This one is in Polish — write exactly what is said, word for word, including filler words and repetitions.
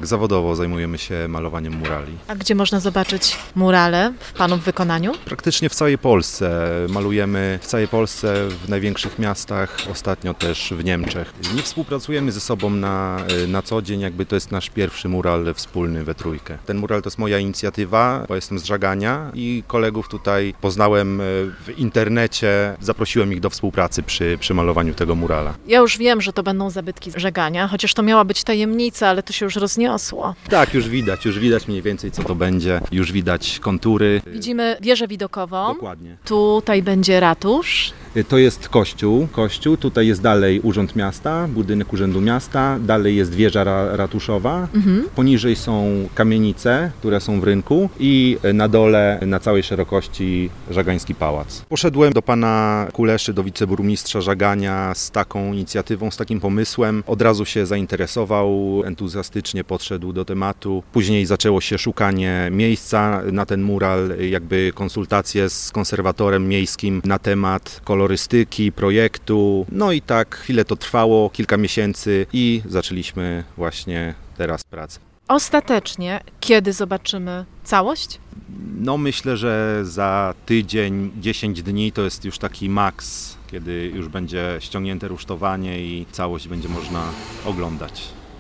Tak, zawodowo zajmujemy się malowaniem murali. A gdzie można zobaczyć murale w Panów wykonaniu? Praktycznie w całej Polsce. Malujemy w całej Polsce, w największych miastach, ostatnio też w Niemczech. Nie współpracujemy ze sobą na, na co dzień, jakby to jest nasz pierwszy mural wspólny we trójkę. Ten mural to jest moja inicjatywa, bo jestem z Żagania i kolegów tutaj poznałem w internecie, zaprosiłem ich do współpracy przy, przy malowaniu tego murala. Ja już wiem, że to będą zabytki z Żegania, chociaż to miała być tajemnica, ale to się już rozniosło. Tak, już widać, już widać mniej więcej co to będzie, już widać kontury. Widzimy wieżę widokową. Dokładnie. Tutaj będzie ratusz. To jest kościół, kościół, tutaj jest dalej Urząd Miasta, budynek Urzędu Miasta, dalej jest wieża ra- ratuszowa, mhm. Poniżej są kamienice, które są w rynku i na dole, na całej szerokości Żagański Pałac. Poszedłem do pana Kuleszy, do wiceburmistrza Żagania z taką inicjatywą, z takim pomysłem. Od razu się zainteresował, entuzjastycznie podszedł do tematu. Później zaczęło się szukanie miejsca na ten mural, jakby konsultacje z konserwatorem miejskim na temat kolorystyki, projektu. No i tak chwilę to trwało, kilka miesięcy i zaczęliśmy właśnie teraz pracę. Ostatecznie, kiedy zobaczymy całość? No myślę, że za tydzień, dziesięć dni to jest już taki maks, kiedy już będzie ściągnięte rusztowanie i całość będzie można oglądać.